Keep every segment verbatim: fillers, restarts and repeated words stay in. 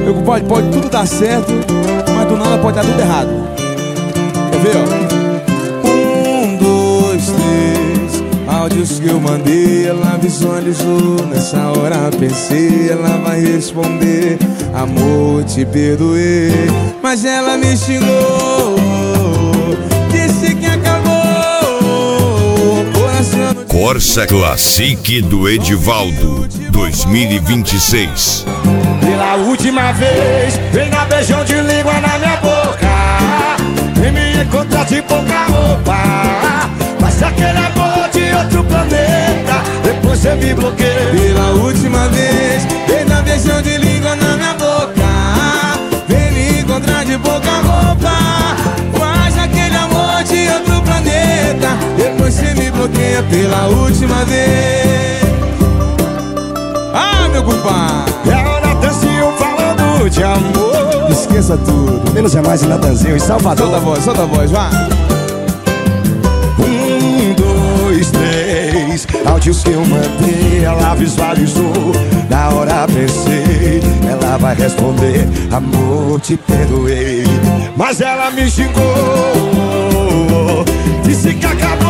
Meu compadre, pode tudo dar certo, mas do nada pode dar tudo errado. Quer ver, ó? Um, dois, três. Áudios que eu mandei, ela visualizou. Nessa hora pensei, ela vai responder: amor, te perdoei. Mas ela me xingou, disse que acabou. Coração Corsa Classic do Edivaldo dois mil e vinte e seis. Pela última vez, vem dar beijão de língua na minha boca. Vem me encontrar de pouca roupa. Mas aquele amor de outro planeta, depois você me bloqueia. Pela última vez, vem dar beijão de língua na minha boca. Vem me encontrar de pouca roupa. Faz aquele amor de outro planeta, depois você me bloqueia pela última vez. Ah, meu compadre, é o Natanzinho falando de amor. Esqueça tudo, menos é mais em Natanzinho, em Salvador. Solta a voz, solta a voz, vá. Um, dois, três. Áudios que eu mandei, ela visualizou. Na hora pensei, ela vai responder: amor, te perdoei. Mas ela me xingou, disse que acabou.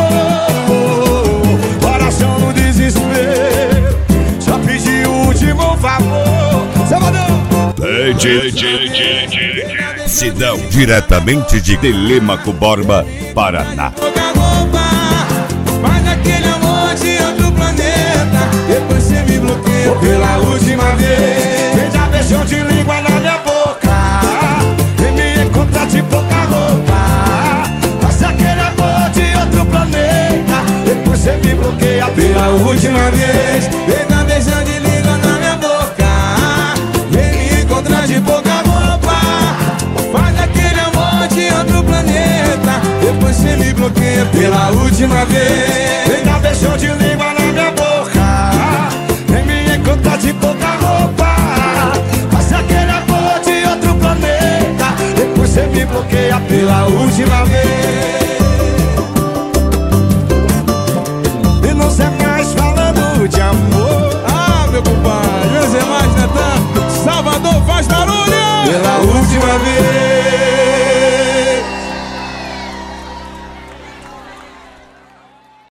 Coração no desespero, só pedi o último favor. Salvador! Sidão, diretamente de Telêmaco Borba, Paraná. Faz aquele amor de outro planeta, depois você me bloqueia pela última vez. Vem dar beijão de língua na minha boca. Vem me encontrar de pouca roupa. Faz aquele amor de outro planeta, depois você me bloqueia pela última vez. Vem dar beijão de língua na minha boca. Vem me encontrar de pouca roupa. Faz aquele amor de outro planeta, depois você me bloqueia pela última vez. Vem dar beijão de língua na minha boca. Vem me encontrar de pouca roupa. Faz aquele amor de outro planeta, depois você me bloqueia pela última vez. E não sei